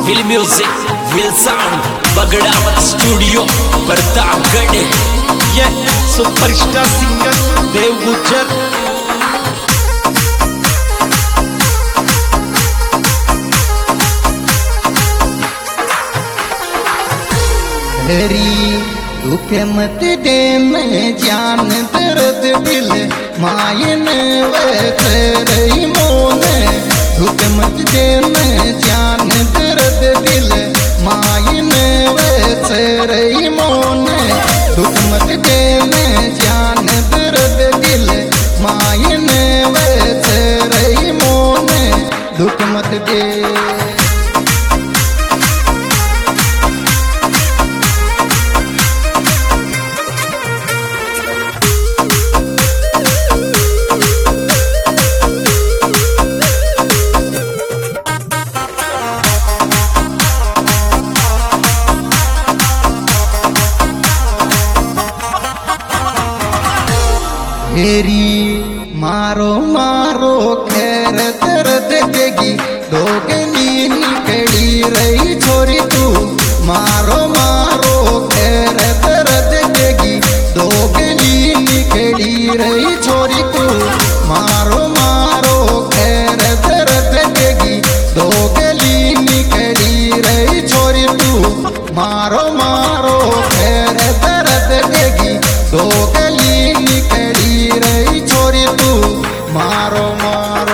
Will music will sound Bagdawat studio Pratapgarh. ये superstar singer देव गुज्जर। दुख मत दे मैं जान दर्द दिल मायन रही मोन। दुख मत दे मैं जान दर्द दिल मायन रही मोन। दुख मत दे मैं जान दर्द दिल मायन रही मोन। दुख मत दे मारो मारो खैर दर्द देगी दोगली निकली रही छोरी तू। मारो मारो खैर दर्द देगी दोगली निकली रही छोरी तू। मारो मारो खैर दर्द देगी दोगली निकली रही छोरी तू। मारो मारो खैर दर्द देगी दोगली निकली रही छोरी तू। मारो मारो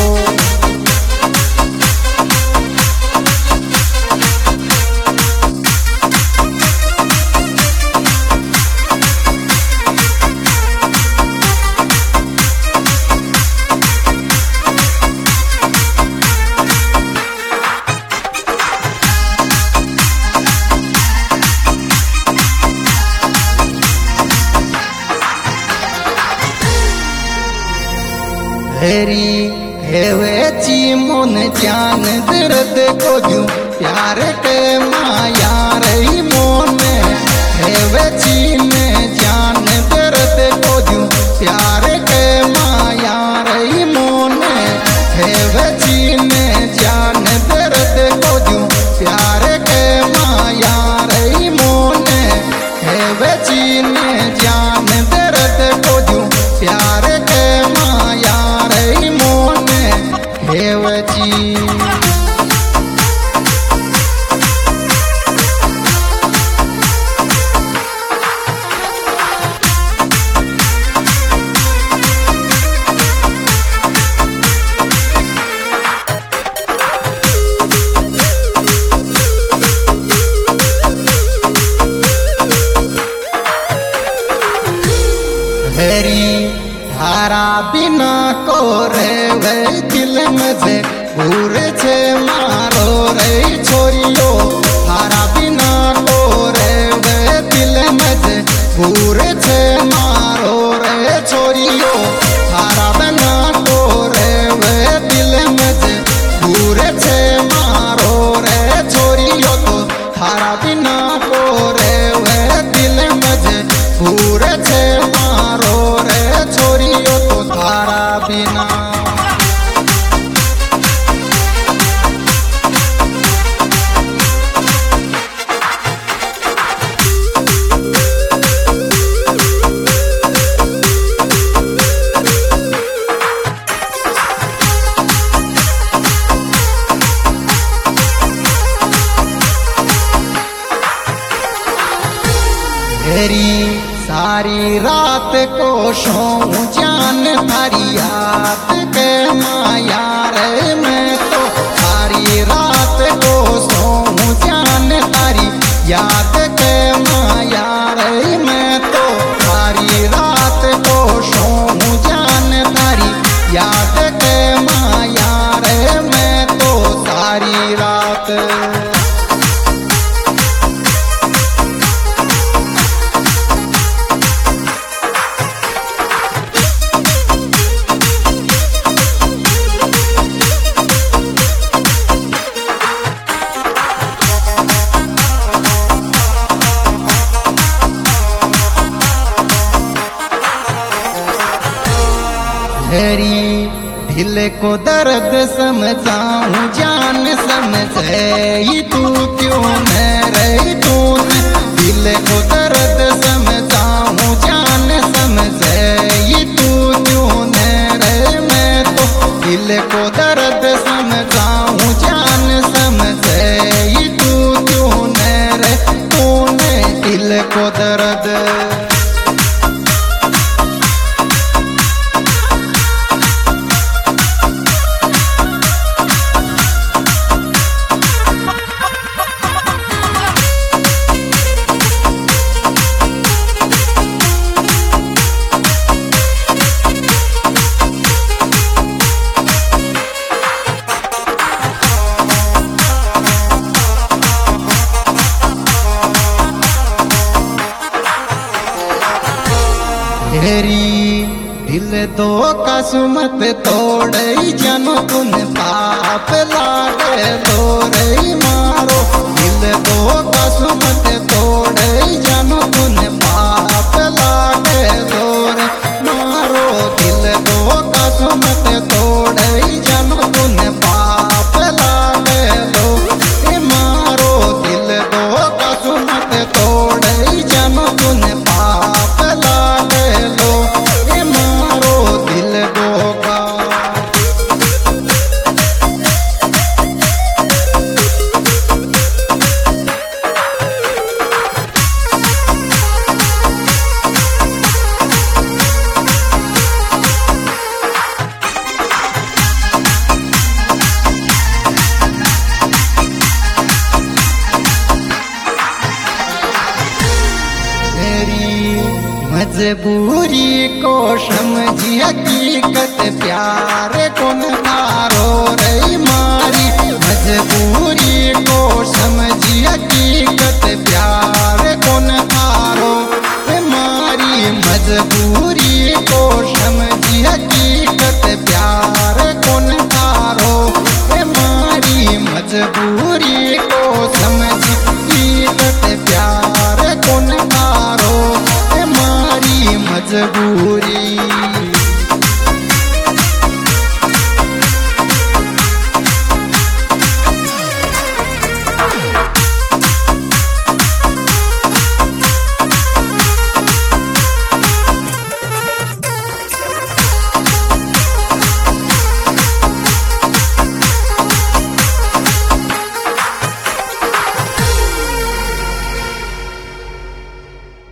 हेवेची मोन जान दर्द को जू प्यार के माया रही मोन। हेवेची ने जान दर्द को जू प्यार के माया रही मोन। हेवेची ने जान दर्द को जू प्यार के माया रही मोन। हेवेची ने जान दर्द को जू प्यार के माया रही मोन। हेवची धारा बिना को रे दिल में भूर छे मारो रे छोरियो। धारा बिना को रे दिल में भूर छे मारो रे छोरियो। धारा बिना को रे दिल में भूर छे मारो रे छोरियो। तो धारा बिना को रे दिल में भूर छे मारो रे छोरियो। तो धारा बिना सारी रात को सोऊं जान थारी याद के माया रे। मैं तो सारी रात को सोऊं जान थारी याद के माया रे। मैं तो सारी रात को सोऊं जान थारी याद के माया रे। मैं तो सारी रात दिल को दर्द समझाऊं जान समझे ये तू क्यों मेरे तूने दिल को दर्द समझाऊं जान समझे ये तू क्यों मेरे मैं तो दिल को दर्द समझाऊं जान समझे ये तू क्यों मेरे तूने दिल को दर्द तेरी दिल दो कसमत तोड़ई जनो तुन पाप लागे दो रे मारो दिल दो कसमत तोड़ई जनो तुन पाप लागे दो रे मारो दिल दो कसमत तोड़ई जनो तुन पाप लागे दो रे मारो दिल दो कसमत तोड़ई जनो तुन पाप लागे दो रे मारो दिल दो का मजबूरी को समझी हकीकत प्यार कौन तारो रे मारी मजबूरी को समझी हकीकत प्यार कौन तारो रे मारी मजबूरी को समझी हकीकत प्यार कौन तारो रे मारी मजबूरी को समझी हकीकत प्यार कौन तारो मजबूरी